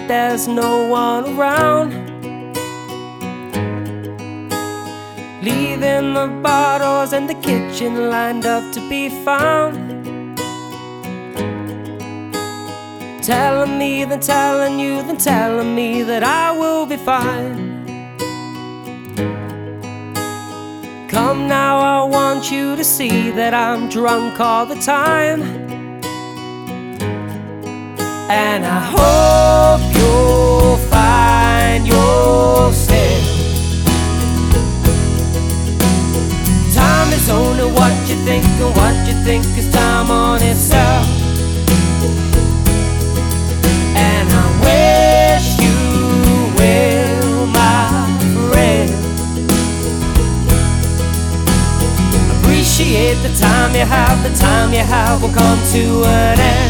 there's no one around, leaving the bottles in the kitchen lined up to be found. Telling me, then telling you, then telling me that I will be fine. Come now, I want you to see that I'm drunk all the time, and I hope you'll find yourself. Time is only what you think, and what you think is time on itself. And I wish you well, my friend. Appreciate the time you have, the time you have will come to an end.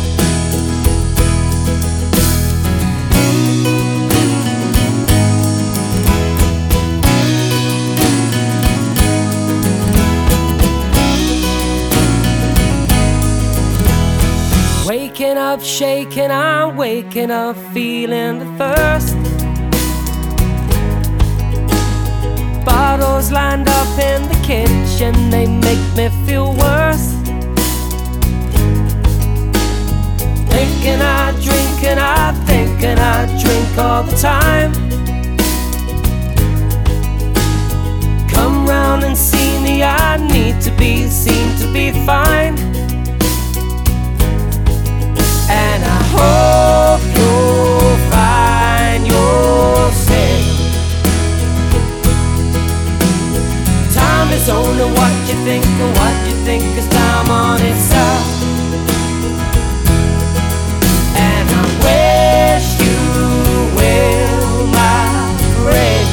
Waking up, shaking, I'm waking up, feeling the thirst. Bottles lined up in the kitchen, they make me feel worse. Thinking I drink and I think and I drink all the time. Come round and see me, I need to be seen to be fine. And I hope you'll find yourself. Time is only what you think, and what you think is time on itself. And I wish you well, my friend.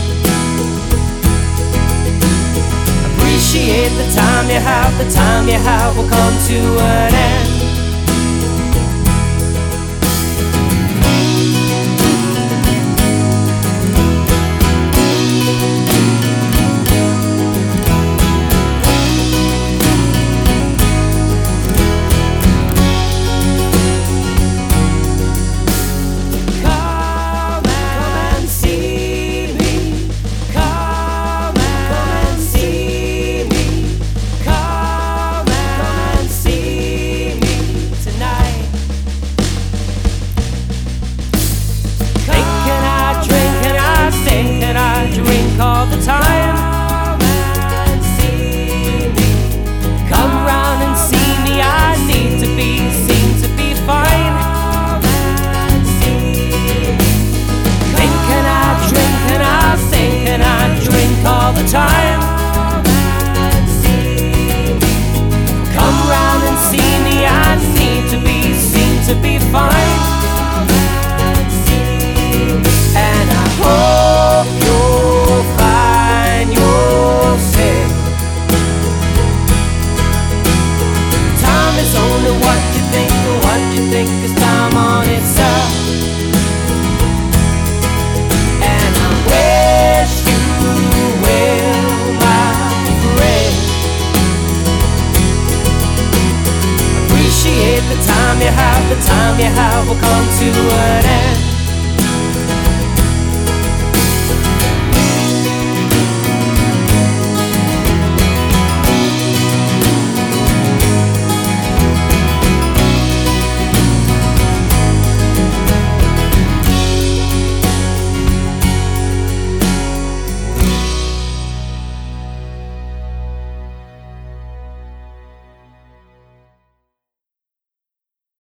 Appreciate the time you have, the time you have will come to an end. All the time, come and see me. Come round and see me. I need to be seen to be fine. Come and see me. Think and I drink and I think and I drink all the time. Come and see me. Come round and see me. I need to be seen to be fine. Come and see me. And I hope you'll find yourself. Time is only what you think, and what you think is time on itself. And I wish you well, my friend. Appreciate the time you have, the time you have will come to an end.